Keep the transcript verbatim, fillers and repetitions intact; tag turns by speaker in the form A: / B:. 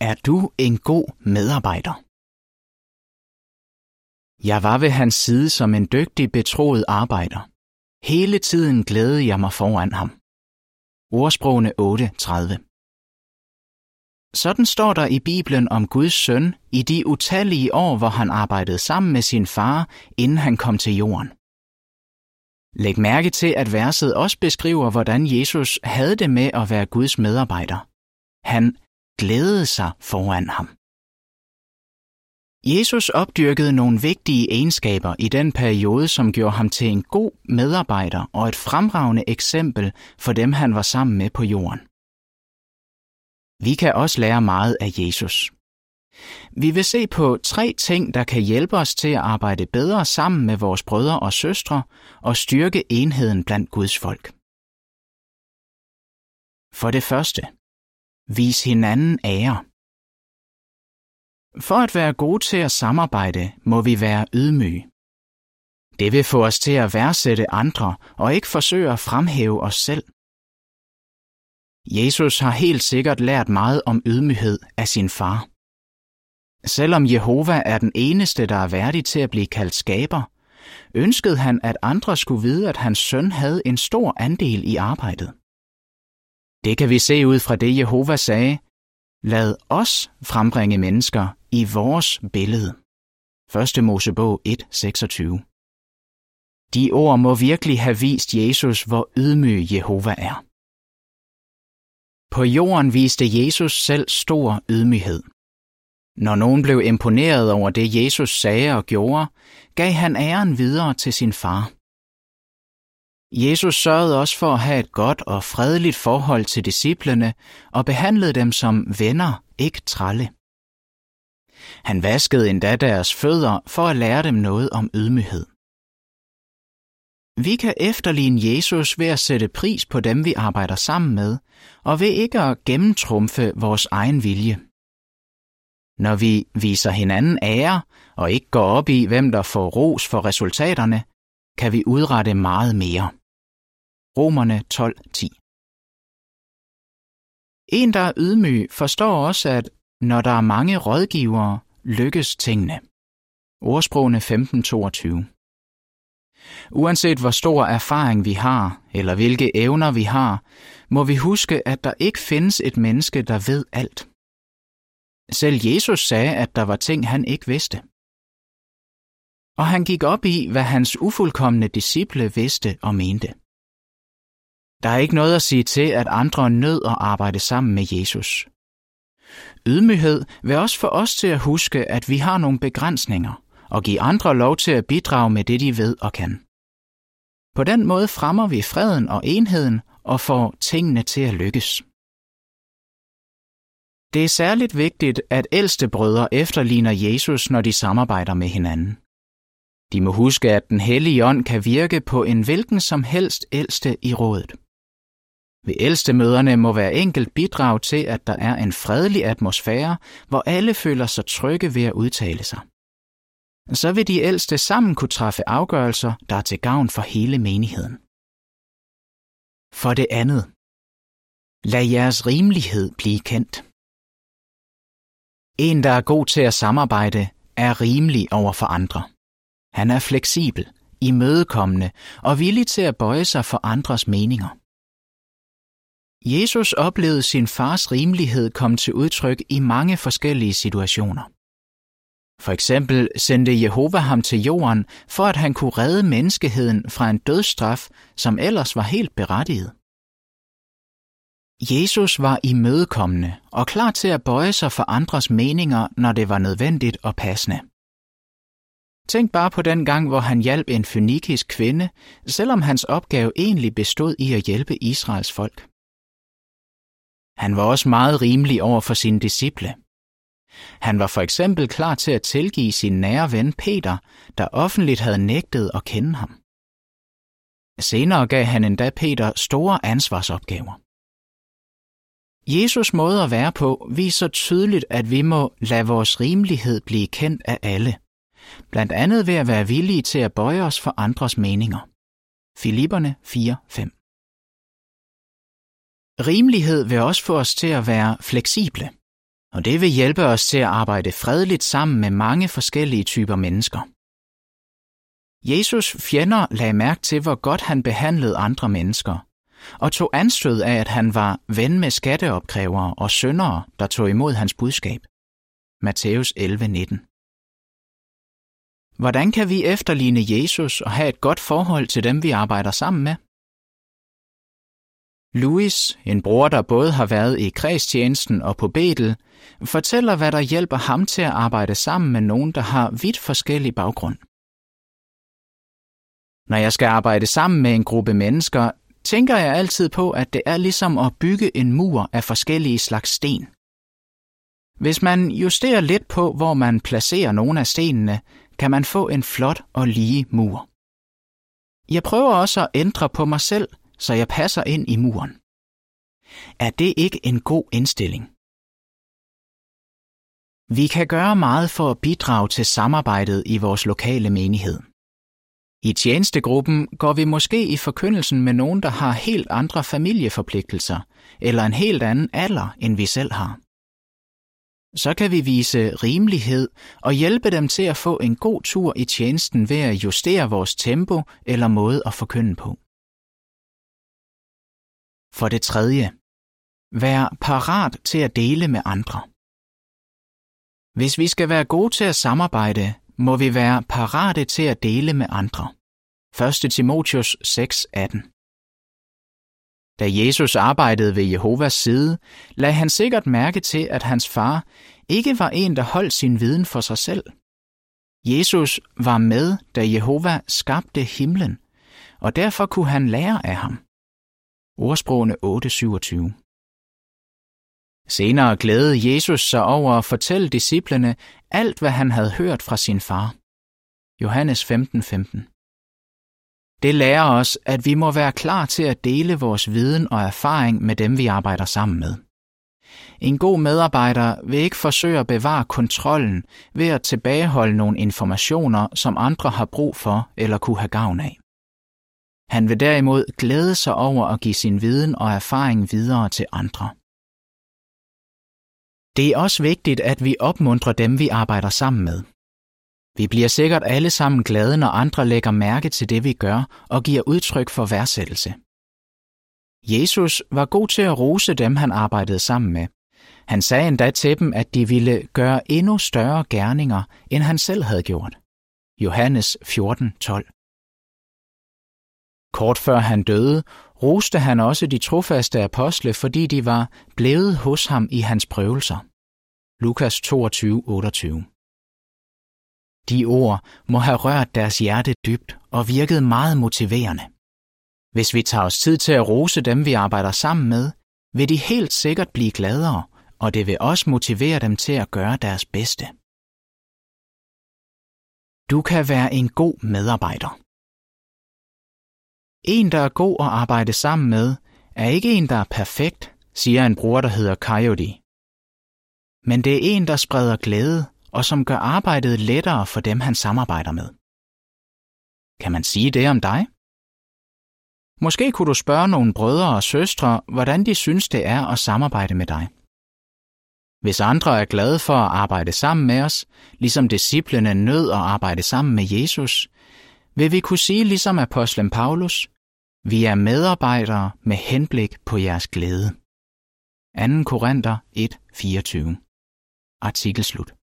A: Er du en god medarbejder? Jeg var ved hans side som en dygtig, betroet arbejder. Hele tiden glædede jeg mig foran ham. Ordsprogene otte tredive. Sådan står der i Bibelen om Guds søn i de utallige år, hvor han arbejdede sammen med sin far, inden han kom til jorden. Læg mærke til, at verset også beskriver, hvordan Jesus havde det med at være Guds medarbejder. Han glædede sig foran ham. Jesus opdyrkede nogle vigtige egenskaber i den periode, som gjorde ham til en god medarbejder og et fremragende eksempel for dem, han var sammen med på jorden. Vi kan også lære meget af Jesus. Vi vil se på tre ting, der kan hjælpe os til at arbejde bedre sammen med vores brødre og søstre og styrke enheden blandt Guds folk. For det første, vis hinanden ære. For at være gode til at samarbejde, må vi være ydmyge. Det vil få os til at værdsætte andre og ikke forsøge at fremhæve os selv. Jesus har helt sikkert lært meget om ydmyghed af sin far. Selvom Jehova er den eneste, der er værdig til at blive kaldt skaber, ønskede han, at andre skulle vide, at hans søn havde en stor andel i arbejdet. Det kan vi se ud fra det, Jehova sagde: Lad os frembringe mennesker i vores billede. første Mosebog et seksogtyve. De ord må virkelig have vist Jesus, hvor ydmyg Jehova er. På jorden viste Jesus selv stor ydmyghed. Når nogen blev imponeret over det, Jesus sagde og gjorde, gav han æren videre til sin far. Jesus sørgede også for at have et godt og fredeligt forhold til disciplene og behandlede dem som venner, ikke trælle. Han vaskede endda deres fødder for at lære dem noget om ydmyghed. Vi kan efterligne Jesus ved at sætte pris på dem, vi arbejder sammen med, og ved ikke at gennemtrumfe vores egen vilje. Når vi viser hinanden ære og ikke går op i, hvem der får ros for resultaterne, kan vi udrette meget mere. Romerne tolv ti. En, der er ydmyg, forstår også, at når der er mange rådgivere, lykkes tingene. Ordsprogene femten toogtyve. Uanset hvor stor erfaring vi har, eller hvilke evner vi har, må vi huske, at der ikke findes et menneske, der ved alt. Selv Jesus sagde, at der var ting, han ikke vidste. Og han gik op i, hvad hans ufuldkomne disciple vidste og mente. Der er ikke noget at sige til, at andre nød at arbejde sammen med Jesus. Ydmyghed vil også få os til at huske, at vi har nogle begrænsninger, og give andre lov til at bidrage med det, de ved og kan. På den måde fremmer vi freden og enheden og får tingene til at lykkes. Det er særligt vigtigt, at ældste brødre efterligner Jesus, når de samarbejder med hinanden. De må huske, at den hellige ånd kan virke på en hvilken som helst ældste i rådet. Ved ældste-møderne må hver enkelt bidrage til, at der er en fredelig atmosfære, hvor alle føler sig trygge ved at udtale sig. Så vil de ældste sammen kunne træffe afgørelser, der er til gavn for hele menigheden. For det andet, lad jeres rimelighed blive kendt. En, der er god til at samarbejde, er rimelig over for andre. Han er fleksibel, imødekommende og villig til at bøje sig for andres meninger. Jesus oplevede sin fars rimelighed komme til udtryk i mange forskellige situationer. For eksempel sendte Jehova ham til jorden, for at han kunne redde menneskeheden fra en dødsstraf, som ellers var helt berettiget. Jesus var imødekommende og klar til at bøje sig for andres meninger, når det var nødvendigt og passende. Tænk bare på den gang, hvor han hjalp en fønikisk kvinde, selvom hans opgave egentlig bestod i at hjælpe Israels folk. Han var også meget rimelig over for sine disciple. Han var for eksempel klar til at tilgive sin nære ven Peter, der offentligt havde nægtet at kende ham. Senere gav han endda Peter store ansvarsopgaver. Jesus måde at være på viser tydeligt, at vi må lade vores rimelighed blive kendt af alle, blandt andet ved at være villige til at bøje os for andres meninger. Filipperne fire fem. Rimelighed vil også få os til at være fleksible. Og det vil hjælpe os til at arbejde fredeligt sammen med mange forskellige typer mennesker. Jesus fjender lagde mærke til, hvor godt han behandlede andre mennesker, og tog anstød af, at han var ven med skatteopkrævere og syndere, der tog imod hans budskab. Matthæus elleve nitten. Hvordan kan vi efterligne Jesus og have et godt forhold til dem, vi arbejder sammen med? Louis, en bror, der både har været i kredstjenesten og på Betel, fortæller, hvad der hjælper ham til at arbejde sammen med nogen, der har vidt forskellig baggrund. Når jeg skal arbejde sammen med en gruppe mennesker, tænker jeg altid på, at det er ligesom at bygge en mur af forskellige slags sten. Hvis man justerer lidt på, hvor man placerer nogle af stenene, kan man få en flot og lige mur. Jeg prøver også at ændre på mig selv, så jeg passer ind i muren. Er det ikke en god indstilling? Vi kan gøre meget for at bidrage til samarbejdet i vores lokale menighed. I tjenestegruppen går vi måske i forkyndelsen med nogen, der har helt andre familieforpligtelser eller en helt anden alder, end vi selv har. Så kan vi vise rimelighed og hjælpe dem til at få en god tur i tjenesten ved at justere vores tempo eller måde at forkynde på. For det tredje, vær parat til at dele med andre. Hvis vi skal være gode til at samarbejde, må vi være parate til at dele med andre. første Timotheus seks atten. Da Jesus arbejdede ved Jehovas side, lagde han sikkert mærke til, at hans far ikke var en, der holdt sin viden for sig selv. Jesus var med, da Jehova skabte himlen, og derfor kunne han lære af ham. Ordsprogene otte syvogtyve. Senere glædede Jesus sig over at fortælle disciplene alt, hvad han havde hørt fra sin far. Johannes femten femten. Det lærer os, at vi må være klar til at dele vores viden og erfaring med dem, vi arbejder sammen med. En god medarbejder vil ikke forsøge at bevare kontrollen ved at tilbageholde nogle informationer, som andre har brug for eller kunne have gavn af. Han vil derimod glæde sig over at give sin viden og erfaring videre til andre. Det er også vigtigt, at vi opmuntrer dem, vi arbejder sammen med. Vi bliver sikkert alle sammen glade, når andre lægger mærke til det, vi gør, og giver udtryk for værdsættelse. Jesus var god til at rose dem, han arbejdede sammen med. Han sagde endda til dem, at de ville gøre endnu større gerninger, end han selv havde gjort. Johannes fjorten tolv. Kort før han døde, roste han også de trofaste apostle, fordi de var blevet hos ham i hans prøvelser. Lukas toogtyve otteogtyve. De ord må have rørt deres hjerte dybt og virket meget motiverende. Hvis vi tager os tid til at rose dem, vi arbejder sammen med, vil de helt sikkert blive gladere, og det vil også motivere dem til at gøre deres bedste. Du kan være en god medarbejder. En, der er god at arbejde sammen med, er ikke en, der er perfekt, siger en bror, der hedder Coyote. Men det er en, der spreder glæde, og som gør arbejdet lettere for dem, han samarbejder med. Kan man sige det om dig? Måske kunne du spørge nogle brødre og søstre, hvordan de synes, det er at samarbejde med dig. Hvis andre er glade for at arbejde sammen med os, ligesom disciplene nød at arbejde sammen med Jesus, vil vi kunne sige ligesom apostlen Paulus, vi er medarbejdere med henblik på jeres glæde. anden Korinther et fireogtyve. Artikel slut.